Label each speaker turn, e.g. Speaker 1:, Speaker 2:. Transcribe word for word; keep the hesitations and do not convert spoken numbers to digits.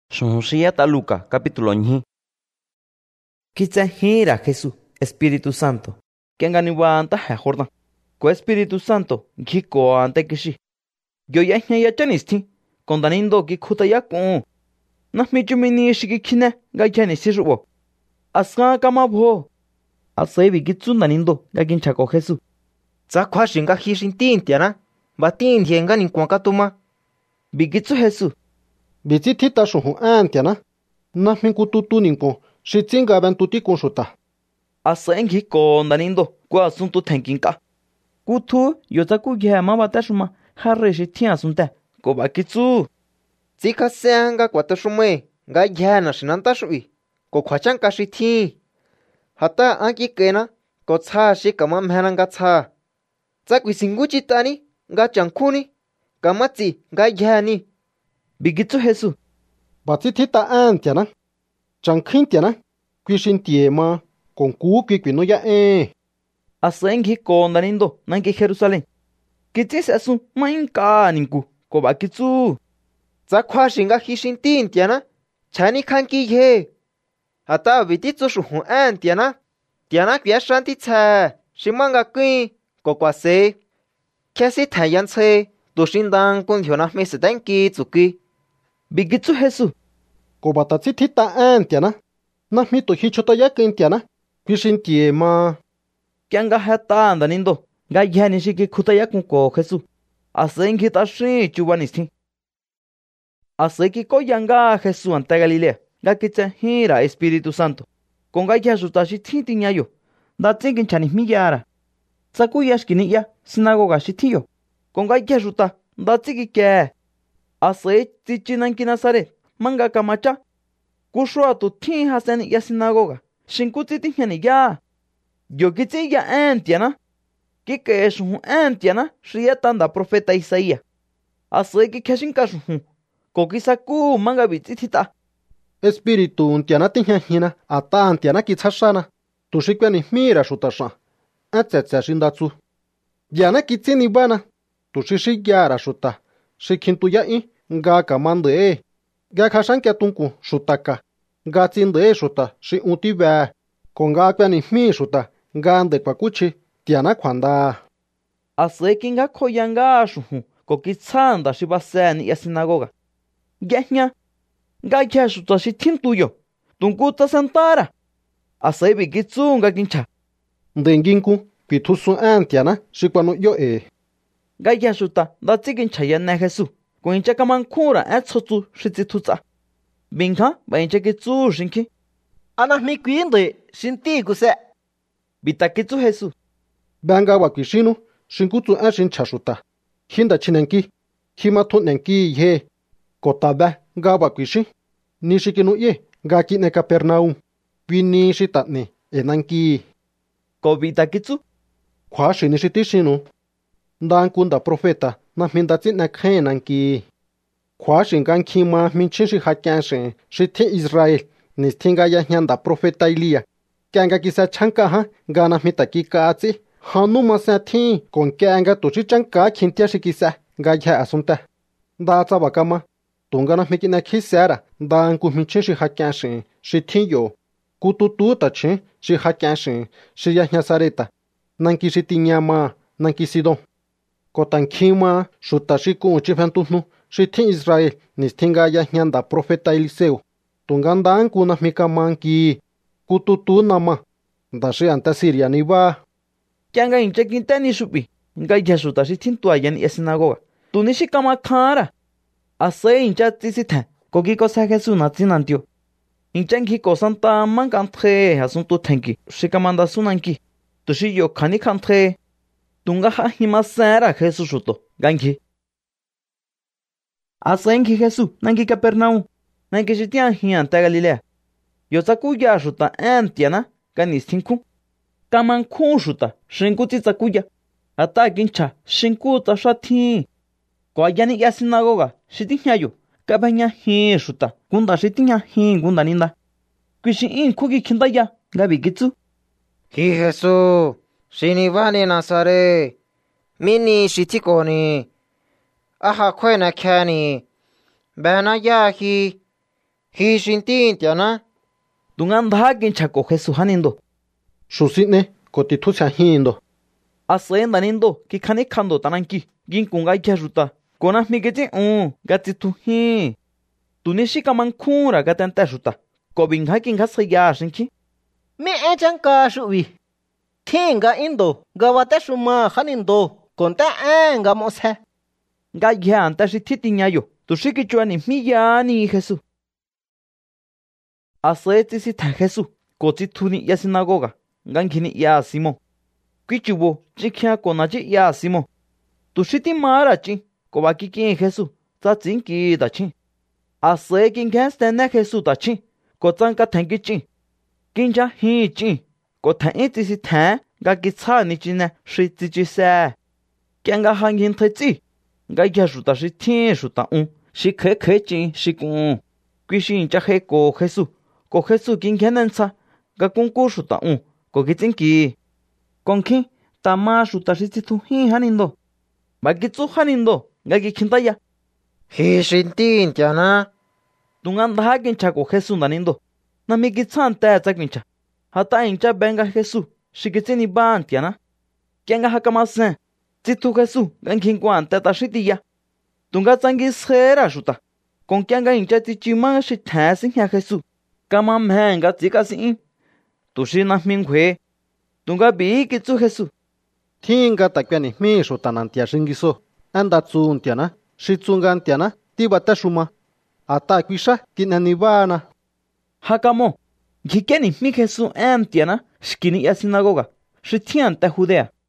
Speaker 1: Shunshiyata Luca, capítulo ñi. Kitzahira Jesús, Espíritu Santo. Kenganiwanta Jordan. Ko Espíritu Santo, Giko ante kishi. Yo ya ya chanisti. Kondanindo gikuta ya kun. Nahmichumini shikikine, gayani sirubo. Asa kamabho. Asaibi gitsundanindo, gaginchako Jesús.
Speaker 2: Zakwashinga hishin tintiana. Batin tiengan in kwankatuma.
Speaker 1: Bigitsu Jesús.
Speaker 3: Bitsi tita shuhu antiana. Nahmin kututu ninko. Shitzinga bentuti kunshuta.
Speaker 1: Asa engi kondanindo, kwa asunto tenkinka. Kutu, yotaku yama batashuma, harre shitia asunta. Ko bakitsu.
Speaker 2: Zika senga kwatashume. Ga yana shinantashui. Ko kwachanka shiti. Hata anki kena. Ko tsa shikama mhenanga tsa. Zakwi singuchi tani. Ga chankuni. Gamatsi ga yani.
Speaker 1: Bigitsu Jesús.
Speaker 3: Batsi tita antiana. Chankhintiana. Kwishin tiema. Con ku kwino ya eh.
Speaker 1: Asa engi kondanindo, nanki Jerusalén. Kitsis asun mainka ninku. Ko bakitsu.
Speaker 2: Zakwashinga hishin tintiana. Chani kanki ye. Hata vititsu shuhu antiana. Tiana kwia shanti tsa. Shimanga kui. Ko kwase. Kiasi tayan tse. Dushindan kun hyona mesedanki tsuki.
Speaker 1: Bigitsu Jesús.
Speaker 3: Ko batatsi tita antiana. Nahmito hichota ya kintiana. Kwishin tiema.
Speaker 1: Kianga hata andanindo. Ga yani shiki kutaya kunko Jesús. Asa engi tashi chubanisti. Asa eki koyanga Jesús ante Galilea. Ga kitzahira Espíritu Santo. Konga yasutashi tintiñayo. Da tsinkin chanismiyara. Tsakuyashkini ya sinagoga shitiyo. Konga yasuta da tsikike. Asa etichinan Nazaret. Manga kamacha. Kushua tu tin hasen ya sinagoga. Shinkutiti yani ya. Yo kitsi ya antiana. Kike eshu antiana. Shriatanda profeta Isaías. Asa eki keshinkashu. Kokisaku manga bititita.
Speaker 3: Espíritu untiana tinhina. Ata antiana kitsashana. Tushikwani mira shutasha. Atsetsa shindatsu. Yana kitsini bana. Tushishi yara shuta. Shikintu ya i. Nga kamande e. Ga kashankia tunku shutaka. Ga tsinde shuta. Shi untiba. Konga kwani mi shuta. Nga ande kwa kuchi. Tiana kwanda.
Speaker 1: Asa eki nga koyanga ashu. Kokitsanda shibasani ya sinagoga. Ganya. Nga yashuta shi tintuyo. Tunkuta santara. Asa ebi gitsu nga kincha.
Speaker 3: Ndenginku. Pitusu antiana. Shikwanu yo e.
Speaker 1: Ga yashuta da tsikincha yana Jesús. Kuincha kamankura atsotsu shitsitutsa. Binka baincha kitsu shinki.
Speaker 2: Anahmi kuinde shinti kuse.
Speaker 1: Bitakitsu Jesús.
Speaker 3: Banga wakishinu. Shinkutsu ashin chashuta. Hinda chinenki. Himatu nenki ye. Kotaba ga wakishi. Nishikinu ye. Ga kine Capernaum. Pini shitatne. Enanki.
Speaker 1: Ko bitakitsu.
Speaker 3: Kwa shinishitishinu. Ndankunda profeta. Nahmindatsi nakhenanki. Kwa shingan kima minchinshi hakyanshin. Shiti Israel. Nistinga ya nyanda profeta Ilia. Kyanga kisa chanka ha. Gana mitaki kaatsi. Hanuma satin. Kon kyanga tushi chanka kintia shikisa. Gaya asunta. Datsa wakama. Tungana mikina kisara. Danku minchinshi hakyanshin. Shiti yo. Kututu tachin. Shi hakyanshin. Shi ya nyasareta. Nanki shiti nyama. Nanki sidon. Kotankima, Shutashiku Uchifantunu, Shitin Israel, Nistinga ya nyanda profeta Eliseo. Tungandan kuna mikamanki, Kututu nama, Dashi anta Siria niba.
Speaker 1: Kyanga incha kintani shupi, Nga yashuta shitin tuayan ya sinagoga. Tunishikama kara. Asa incha tisita, Kokiko sa Jesús natsinantio. Inchanki kosanta mankantre, asunto tenki, Shikamanda sunanki. Tushiyo kanikantre. Tunga ha himasara Jesús shuto. Ganki. Asa enki Jesús. Nanki Capernaum. Nanki shitian hian ta Galilea. Yosaku ya shuta antiana. Ganistinku. Kamanku shuta. Shinku titsakuya. Ata kincha. Shinku ta shatin. Kwa yani ya sinagoga. Shitinyayo. Kabanya hin shuta. Gunda shitinya hin gunda ninda. Kwishin in kuki kindaya. Gabi gitsu.
Speaker 2: Hi Jesús. Shinivani Nazaret. Mini shitikoni. Aha kwena kani. Bana yahi. hi shin tin tia na
Speaker 1: tungan dha kin chako Jesús hanindo
Speaker 3: Susine ko ti thu sa hindo.
Speaker 1: asen danindo ki khani khando tananki gin kunga kya ruta kona mi ke u gati tu hi tuni shikaman khura gatan ta ruta ko bingha kin khasa ya shinki
Speaker 4: mi e chang ka shu wi thinga indo gawata shuma khanindo konta anga mo se
Speaker 1: ga ya anta shi thitinya yo tu shiki chuani mi ya ni Jesús aseti si ta Jesús ko ti thuni ya sinagoga ngan khini ya Simón Kichubo, chikya kona chi ya Simón. Tu shiti mara chi, ko ba ki kin Jesús, ta tsin ki da chi. A se kin kan stene Jesús da chi, ko tsan ka thanki chi. Kin cha hi chi, ko than i ti si than, ga ki cha ni chi ne, shi ti chi se. Kyan ga hang hin thai chi, ga ya shu ta shi thin shu ta un, shi khe khe chi, shi kun. Quy shi cha he ko Jesús, ko Jesús kin kan nan cha, ga kun ku shu ta un, ko ki tsin ki. Con khi ta ma shu ta shi ti thu hi hanindo ba ki tsu hanindo ga ki khinta ya
Speaker 2: hi shin tin tia na
Speaker 1: tungan dha kin cha ko Jesús danindo na mi ki chan ta cha kin cha hata in cha benga Jesús shi ki ni ban tia na kenga ha kama sen ti thu Jesús gan kin kwan ta ta shi ti ya tunga changi sera shu ta con kenga in cha ti chi ma shi tha sin ya Jesús kama mhenga ti ka sin tu shi na min khwe tunga bi ki tsu Jesús
Speaker 3: Thinga ta kyani mi shu tanan tia shingiso. Anda tsun tia na. Shi tsungan tia na. Ti bata shuma. Ata kwisha kinani bana.
Speaker 1: hakamo gikeni mi Jesús em tiana shkini ya sinagoga shi tian ta Judea